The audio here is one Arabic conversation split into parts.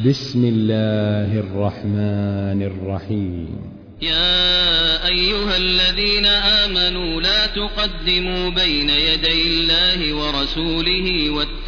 بسم الله الرحمن الرحيم. يا أيها الذين آمنوا لا تقدموا بين يدي الله ورسوله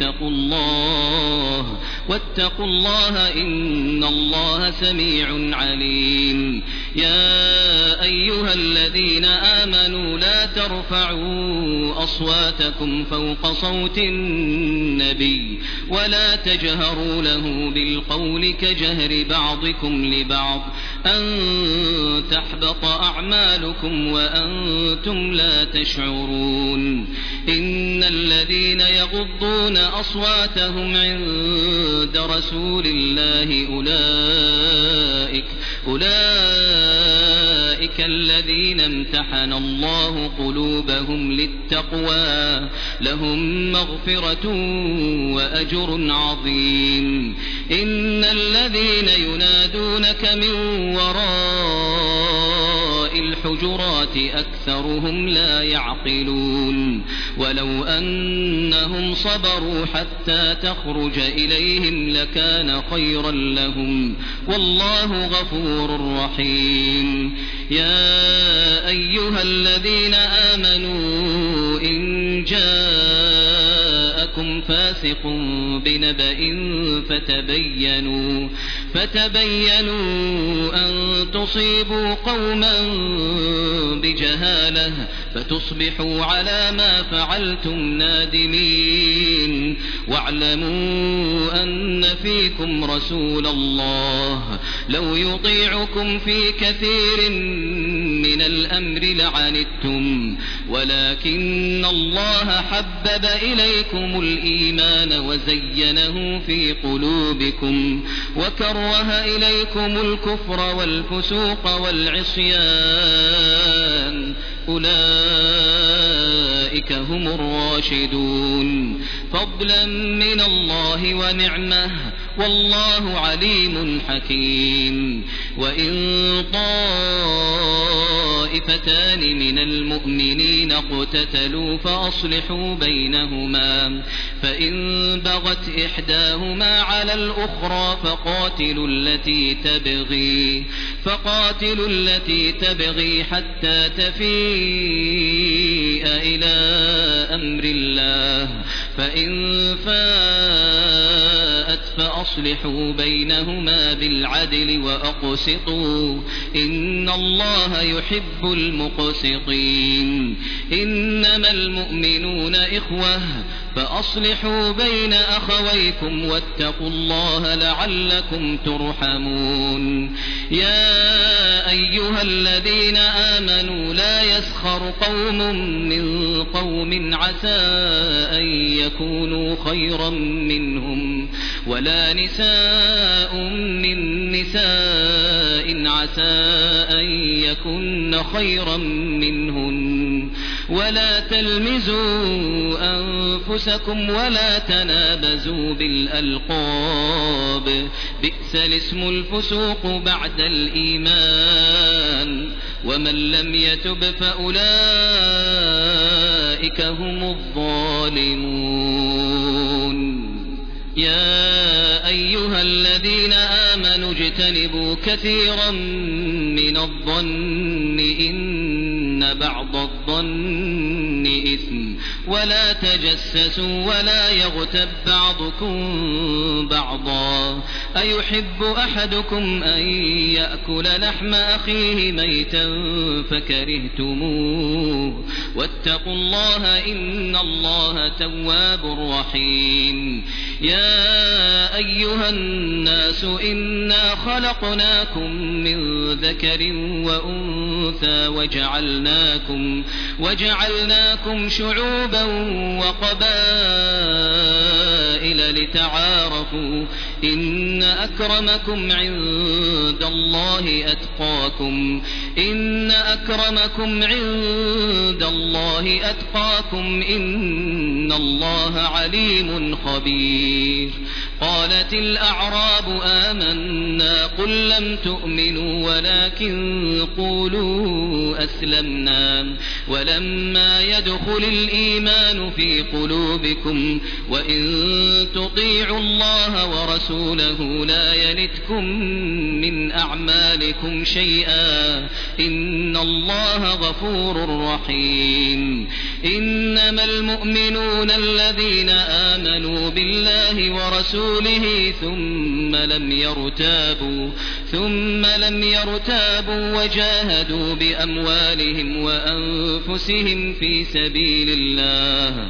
واتقوا الله إن الله سميع عليم. يا أيها الذين آمنوا لا ترفعوا أصواتكم فوق صوت النبي ولا تجهروا له بالقول كجهر بعضكم لبعض أن تحبط أعمالكم وأنتم لا تشعرون. إن الذين يغضون أصواتهم عند رسول الله أولئك الذين امتحن الله قلوبهم للتقوى لهم مغفرة وأجر عظيم. إن الذين ينادونك من وراء الحجرات أكثرهم لا يعقلون. ولو أنهم صبروا حتى تخرج إليهم لكان خيرا لهم والله غفور رحيم. يا أيها الذين آمنوا إن جاءكم فاسق بنبأ فتبينوا أن تصيبوا قوما بجهالة فتصبحوا على ما فعلتم نادمين. واعلموا أن فيكم رسول الله لو يطيعكم في كثير من الأمر لعنتم ولكن الله حبب إليكم الإيمان وزينه في قلوبكم وكره إليكم الكفر والفسوق والعصيان أولئك هم الراشدون فضلا من الله ونعمه والله عليم حكيم. وإن طائفتان من المؤمنين اقتتلوا فأصلحوا بينهما فإن بغت إحداهما على الأخرى فقاتلوا التي تبغي حتى تفيء إلى أمر الله فإن فاءت فأصلحوا بينهما بالعدل وأقسطوا إن الله يحب المقسطين. إنما المؤمنون إخوة فأصلحوا بين أخويكم واتقوا الله لعلكم ترحمون. يا أيها الذين آمنوا لا يسخر قوم من قوم عسى أن يكونوا خيرا منهم ولا نساء من نساء عسى أن يكن خيرا منهن ولا تلمزوا أنفسكم ولا تنابزوا بالألقاب بئس الاسم الفسوق بعد الإيمان ومن لم يتب فأولئك هم الظالمون. يا أيها الذين آمنوا اجتنبوا كثيرا من الظن إن بعض الظن إثم ولا تجسسوا ولا يغتب بعضكم بعضا أيحب أحدكم أن يأكل لحم أخيه ميتا فكرهتموه واتقوا الله إن الله تواب رحيم. يا أيها الناس إنا خلقناكم من ذكر وأنثى وجعلناكم شعوبا وقبائل لتعارفوا إن أكرمكم عند الله أتقاكم إن الله عليم خبير. قالت الأعراب آمنا قل لم تؤمنوا ولكن قولوا أسلمنا ولما يدخل الإيمان في قلوبكم وإن تطيعوا الله ورسوله لا يلتكم من أعمالكم شيئا إن الله غفور رحيم إنما المؤمنون الذين آمنوا بالله ورسوله ثم لم يرتابوا وجاهدوا بأموالهم وأنفسهم في سبيل الله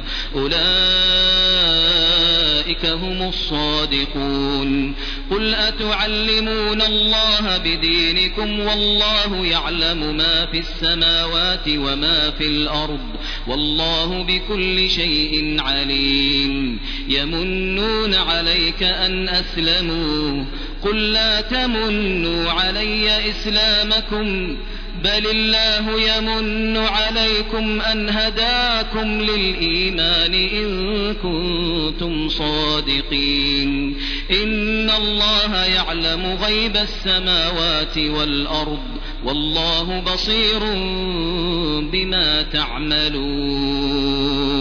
أولئك هم الصادقون قل أتعلمون الله بدينكم والله يعلم ما في السماوات وما في الأرض والله بكل شيء عليم يمنون عليك أن أسلموا قل لا تمنوا علي إسلامكم بل الله يمن عليكم أن هداكم للإيمان إن كنتم صادقين إن الله يعلم غيب السماوات والأرض والله بصير بما تعملون